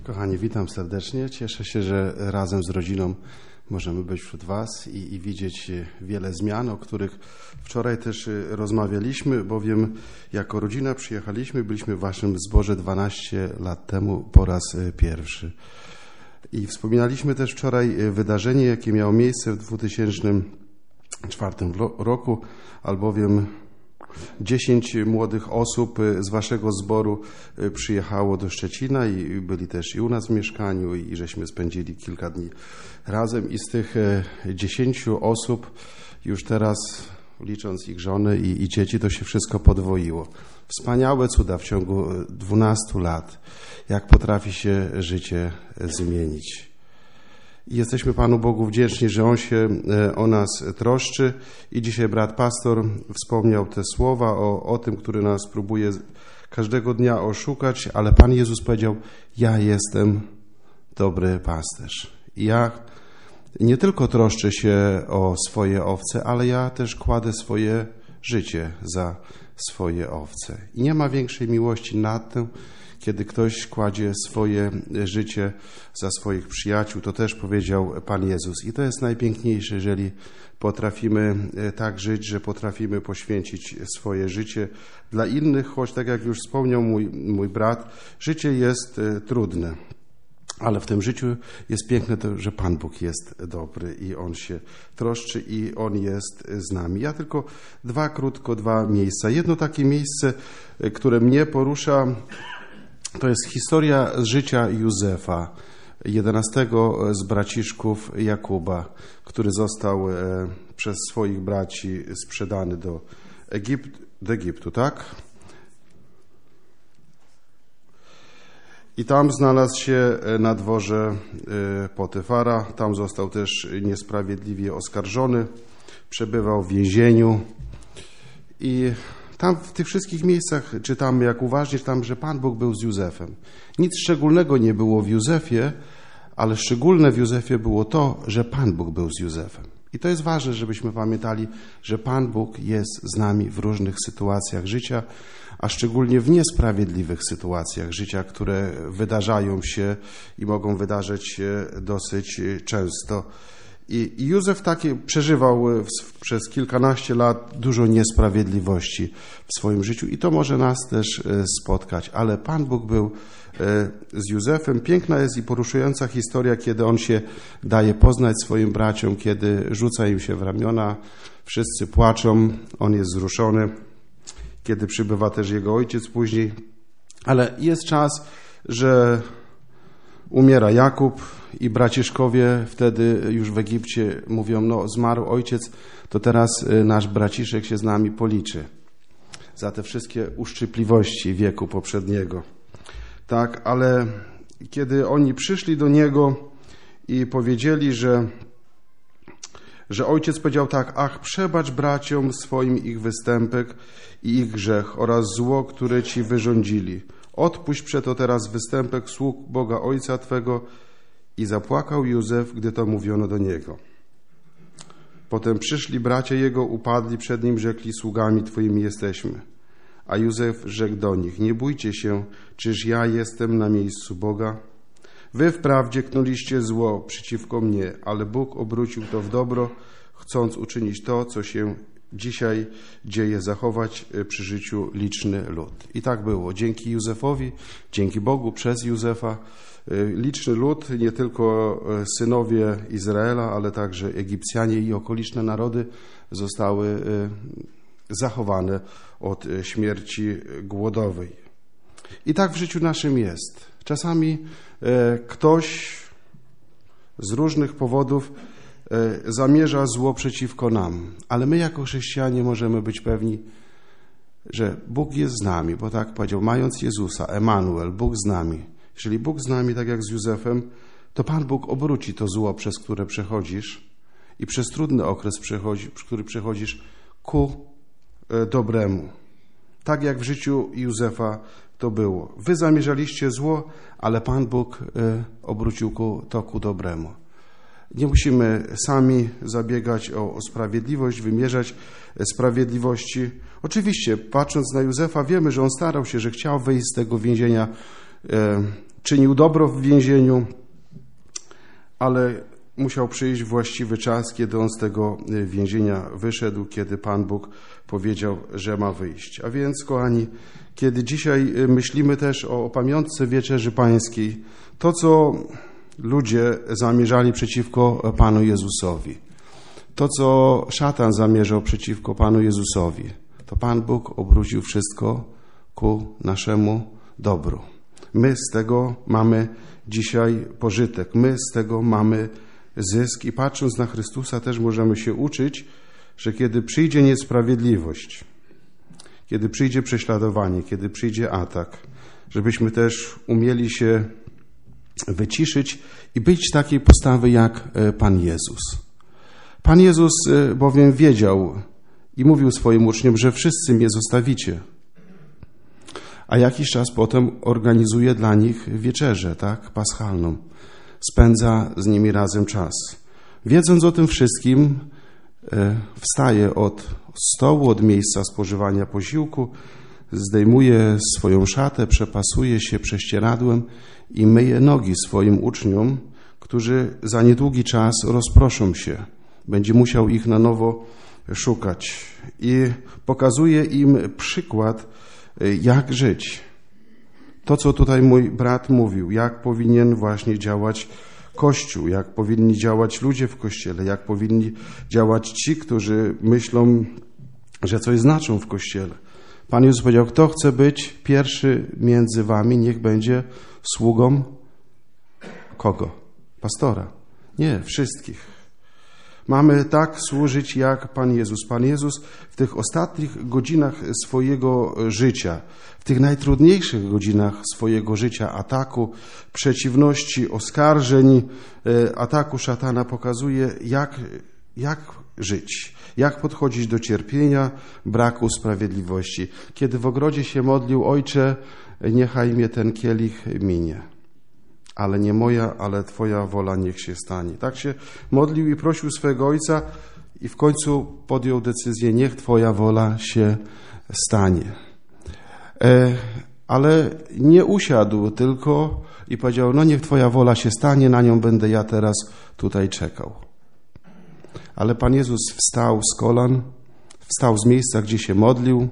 Kochani, witam serdecznie. Cieszę się, że razem z rodziną możemy być wśród Was i widzieć wiele zmian, o których wczoraj też rozmawialiśmy, bowiem jako rodzina przyjechaliśmy, byliśmy w Waszym zborze 12 lat temu po raz pierwszy. I wspominaliśmy też wczoraj wydarzenie, jakie miało miejsce w 2004 roku, albowiem 10 młodych osób z Waszego zboru przyjechało do Szczecina i byli też i u nas w mieszkaniu i żeśmy spędzili kilka dni razem i z tych 10 osób już teraz, licząc ich żony i dzieci, to się wszystko podwoiło. Wspaniałe cuda w ciągu 12 lat, jak potrafi się życie zmienić. I jesteśmy Panu Bogu wdzięczni, że On się o nas troszczy i dzisiaj brat pastor wspomniał te słowa o tym, który nas próbuje każdego dnia oszukać, ale Pan Jezus powiedział: ja jestem dobry pasterz. I ja nie tylko troszczę się o swoje owce, ale ja też kładę swoje życie za swoje owce. I nie ma większej miłości nad tym, kiedy ktoś kładzie swoje życie za swoich przyjaciół. To też powiedział Pan Jezus. I to jest najpiękniejsze, jeżeli potrafimy tak żyć, że potrafimy poświęcić swoje życie dla innych, choć tak jak już wspomniał mój brat, życie jest trudne. Ale w tym życiu jest piękne to, że Pan Bóg jest dobry i On się troszczy i On jest z nami. Ja tylko dwa miejsca. Jedno takie miejsce, które mnie porusza, to jest historia z życia Józefa, 11 z braciszków Jakuba, który został przez swoich braci sprzedany do Egiptu, tak? I tam znalazł się na dworze Potyfara, tam został też niesprawiedliwie oskarżony, przebywał w więzieniu i tam w tych wszystkich miejscach czytamy, jak uważnie czytamy, że Pan Bóg był z Józefem. Nic szczególnego nie było w Józefie, ale szczególne w Józefie było to, że Pan Bóg był z Józefem. I to jest ważne, żebyśmy pamiętali, że Pan Bóg jest z nami w różnych sytuacjach życia, a szczególnie w niesprawiedliwych sytuacjach życia, które wydarzają się i mogą wydarzyć się dosyć często. I Józef przeżywał przez kilkanaście lat dużo niesprawiedliwości w swoim życiu i to może nas też spotkać, ale Pan Bóg był z Józefem. Piękna jest i poruszająca historia, kiedy on się daje poznać swoim braciom, kiedy rzuca im się w ramiona, wszyscy płaczą, on jest wzruszony, kiedy przybywa też jego ojciec później, ale jest czas, że umiera Jakub i braciszkowie wtedy już w Egipcie mówią: no zmarł ojciec, to teraz nasz braciszek się z nami policzy za te wszystkie uszczypliwości wieku poprzedniego. Tak, ale kiedy oni przyszli do niego i powiedzieli, że ojciec powiedział tak: ach, przebacz braciom swoim ich występek i ich grzech oraz zło, które ci wyrządzili. Odpuść przeto teraz występek sług Boga Ojca Twego. I zapłakał Józef, gdy to mówiono do niego. Potem przyszli bracia jego, upadli przed nim, rzekli: sługami Twoimi jesteśmy. A Józef rzekł do nich: nie bójcie się, czyż ja jestem na miejscu Boga? Wy wprawdzie knuliście zło przeciwko mnie, ale Bóg obrócił to w dobro, chcąc uczynić to, co się dzisiaj dzieje, zachować przy życiu liczny lud. I tak było. Dzięki Józefowi, dzięki Bogu, przez Józefa liczny lud, nie tylko synowie Izraela, ale także Egipcjanie i okoliczne narody zostały zachowane od śmierci głodowej. I tak w życiu naszym jest. Czasami ktoś z różnych powodów zamierza zło przeciwko nam, ale my jako chrześcijanie możemy być pewni, że Bóg jest z nami, bo tak powiedział, mając Jezusa, Emanuel, Bóg z nami. Jeżeli Bóg z nami, tak jak z Józefem, to Pan Bóg obróci to zło, przez które przechodzisz i przez trudny okres, który przechodzisz, ku dobremu. Tak jak w życiu Józefa to było. Wy zamierzaliście zło, ale Pan Bóg obrócił to ku dobremu. Nie musimy sami zabiegać o sprawiedliwość, wymierzać sprawiedliwości. Oczywiście, patrząc na Józefa, wiemy, że on starał się, że chciał wyjść z tego więzienia czynił dobro w więzieniu, ale musiał przyjść właściwy czas, kiedy on z tego więzienia wyszedł, kiedy Pan Bóg powiedział, że ma wyjść. A więc, kochani, kiedy dzisiaj myślimy też o pamiątce Wieczerzy Pańskiej, to, co ludzie zamierzali przeciwko Panu Jezusowi, to, co szatan zamierzał przeciwko Panu Jezusowi, to Pan Bóg obrócił wszystko ku naszemu dobru. My z tego mamy dzisiaj pożytek, my z tego mamy zysk i patrząc na Chrystusa też możemy się uczyć, że kiedy przyjdzie niesprawiedliwość, kiedy przyjdzie prześladowanie, kiedy przyjdzie atak, żebyśmy też umieli się wyciszyć i być takiej postawy jak Pan Jezus. Pan Jezus bowiem wiedział i mówił swoim uczniom, że wszyscy mnie zostawicie. A jakiś czas potem organizuje dla nich wieczerzę, tak, paschalną. Spędza z nimi razem czas. Wiedząc o tym wszystkim, wstaje od stołu, od miejsca spożywania posiłku, zdejmuje swoją szatę, przepasuje się prześcieradłem i myje nogi swoim uczniom, którzy za niedługi czas rozproszą się. Będzie musiał ich na nowo szukać. I pokazuje im przykład, jak żyć. To, co tutaj mój brat mówił, jak powinien właśnie działać Kościół, jak powinni działać ludzie w Kościele, jak powinni działać ci, którzy myślą, że coś znaczą w Kościele. Pan Jezus powiedział, kto chce być pierwszy między wami, niech będzie sługą kogo? Pastora. Nie, wszystkich. Mamy tak służyć jak Pan Jezus. Pan Jezus w tych ostatnich godzinach swojego życia, w tych najtrudniejszych godzinach swojego życia, ataku, przeciwności, oskarżeń, ataku szatana pokazuje, jak żyć, jak podchodzić do cierpienia, braku sprawiedliwości. Kiedy w ogrodzie się modlił, Ojcze, niechaj mnie ten kielich minie. Ale nie moja, ale Twoja wola niech się stanie. Tak się modlił i prosił swego Ojca i w końcu podjął decyzję, niech Twoja wola się stanie. Ale nie usiadł tylko i powiedział, no niech Twoja wola się stanie, na nią będę ja teraz tutaj czekał. Ale Pan Jezus wstał z kolan, wstał z miejsca, gdzie się modlił,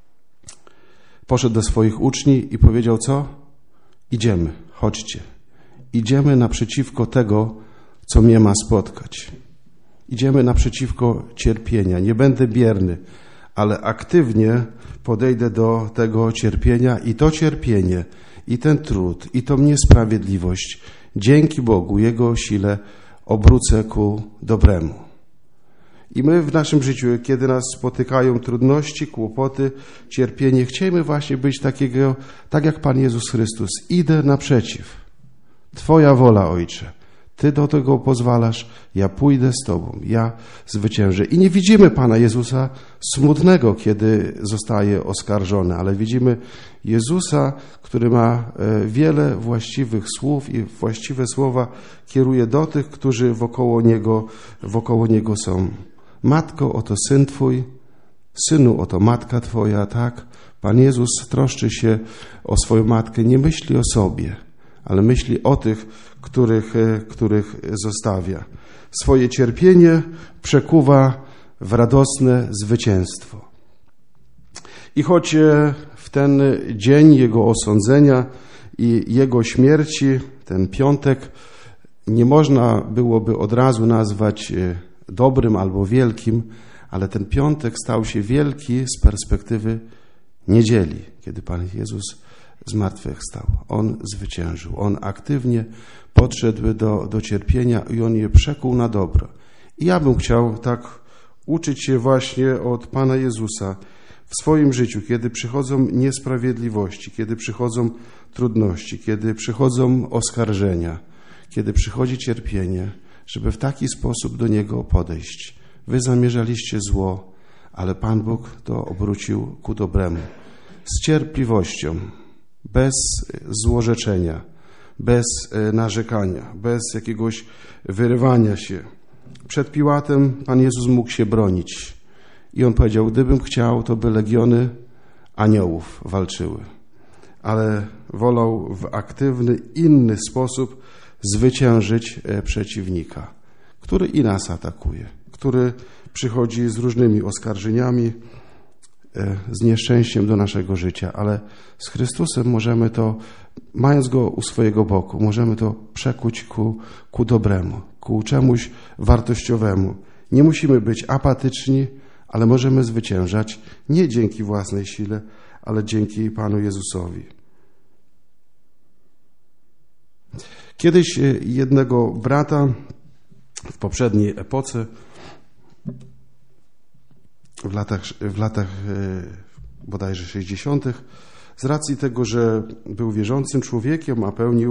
poszedł do swoich uczniów i powiedział, co? Idziemy, chodźcie. Idziemy naprzeciwko tego, co mnie ma spotkać. Idziemy naprzeciwko cierpienia. Nie będę bierny, ale aktywnie podejdę do tego cierpienia i to cierpienie, i ten trud, i tą niesprawiedliwość, dzięki Bogu, Jego sile obrócę ku dobremu. I my w naszym życiu, kiedy nas spotykają trudności, kłopoty, cierpienie, chcemy właśnie być tak jak Pan Jezus Chrystus. Idę naprzeciw. Twoja wola, Ojcze. Ty do tego pozwalasz, ja pójdę z Tobą, ja zwyciężę. I nie widzimy Pana Jezusa smutnego, kiedy zostaje oskarżony, ale widzimy Jezusa, który ma wiele właściwych słów i właściwe słowa kieruje do tych, którzy wokoło Niego są. Matko, oto Syn Twój, Synu, oto Matka Twoja, tak? Pan Jezus troszczy się o swoją Matkę, nie myśli o sobie, ale myśli o tych, których zostawia. Swoje cierpienie przekuwa w radosne zwycięstwo. I choć w ten dzień Jego osądzenia i Jego śmierci, ten piątek, nie można byłoby od razu nazwać dobrym albo wielkim, ale ten piątek stał się wielki z perspektywy niedzieli, kiedy Pan Jezus zmartwychwstał. On zwyciężył. On aktywnie podszedł do cierpienia i On je przekuł na dobro. I ja bym chciał tak uczyć się właśnie od Pana Jezusa w swoim życiu, kiedy przychodzą niesprawiedliwości, kiedy przychodzą trudności, kiedy przychodzą oskarżenia, kiedy przychodzi cierpienie, żeby w taki sposób do Niego podejść. Wy zamierzaliście zło, ale Pan Bóg to obrócił ku dobremu. Z cierpliwością, bez złorzeczenia, bez narzekania, bez jakiegoś wyrywania się. Przed Piłatem Pan Jezus mógł się bronić. I On powiedział, gdybym chciał, to by legiony aniołów walczyły. ale wolał w aktywny, inny sposób zwyciężyć przeciwnika, który i nas atakuje, który przychodzi z różnymi oskarżeniami, z nieszczęściem do naszego życia, ale z Chrystusem możemy to, mając Go u swojego boku, możemy to przekuć ku dobremu, ku czemuś wartościowemu. Nie musimy być apatyczni, ale możemy zwyciężać nie dzięki własnej sile, ale dzięki Panu Jezusowi. Kiedyś jednego brata w poprzedniej epoce, w latach bodajże 60., z racji tego, że był wierzącym człowiekiem,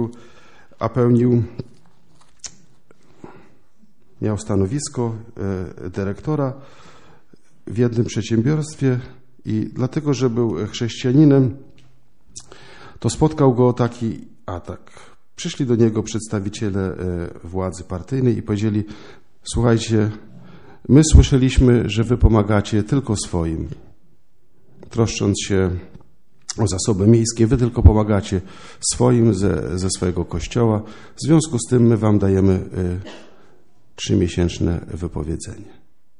miał stanowisko dyrektora w jednym przedsiębiorstwie i dlatego, że był chrześcijaninem, to spotkał go taki atak. Przyszli do niego przedstawiciele władzy partyjnej i powiedzieli: słuchajcie, my słyszeliśmy, że wy pomagacie tylko swoim, troszcząc się o zasoby miejskie, wy tylko pomagacie swoim ze swojego kościoła. W związku z tym my wam dajemy 3-miesięczne wypowiedzenie.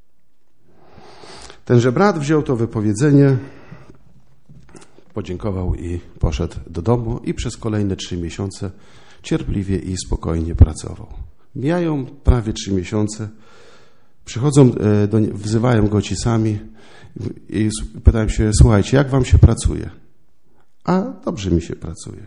Tenże brat wziął to wypowiedzenie, podziękował i poszedł do domu i przez kolejne 3 miesiące cierpliwie i spokojnie pracował. Mijają prawie 3 miesiące, przychodzą, wzywają go ci sami i pytają się: słuchajcie, jak wam się pracuje? A dobrze mi się pracuje.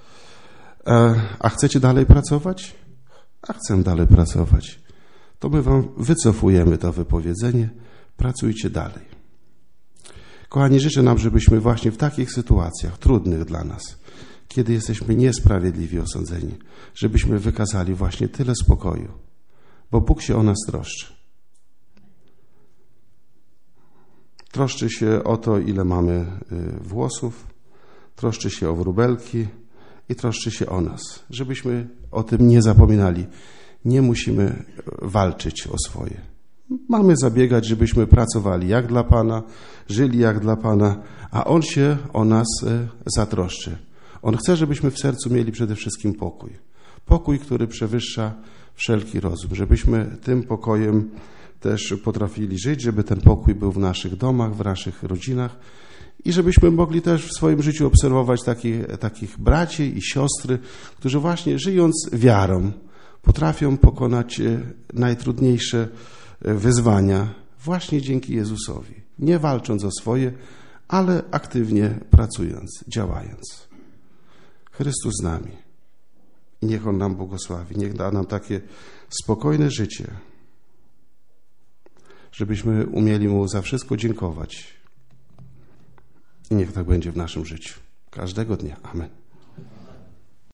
A chcecie dalej pracować? A chcę dalej pracować. To my wam wycofujemy to wypowiedzenie, pracujcie dalej. Kochani, życzę nam, żebyśmy właśnie w takich sytuacjach trudnych dla nas, kiedy jesteśmy niesprawiedliwie osądzeni, żebyśmy wykazali właśnie tyle spokoju, bo Bóg się o nas troszczy. Troszczy się o to, ile mamy włosów, troszczy się o wróbelki i troszczy się o nas, żebyśmy o tym nie zapominali. Nie musimy walczyć o swoje. Mamy zabiegać, żebyśmy pracowali jak dla Pana, żyli jak dla Pana, a On się o nas zatroszczy. On chce, żebyśmy w sercu mieli przede wszystkim pokój. Pokój, który przewyższa wszelki rozum. Żebyśmy tym pokojem też potrafili żyć, żeby ten pokój był w naszych domach, w naszych rodzinach i żebyśmy mogli też w swoim życiu obserwować takich braci i siostry, którzy właśnie żyjąc wiarą potrafią pokonać najtrudniejsze wyzwania właśnie dzięki Jezusowi. Nie walcząc o swoje, ale aktywnie pracując, działając. Chrystus z nami. I niech On nam błogosławi. Niech da nam takie spokojne życie, żebyśmy umieli Mu za wszystko dziękować. I niech tak będzie w naszym życiu. Każdego dnia. Amen.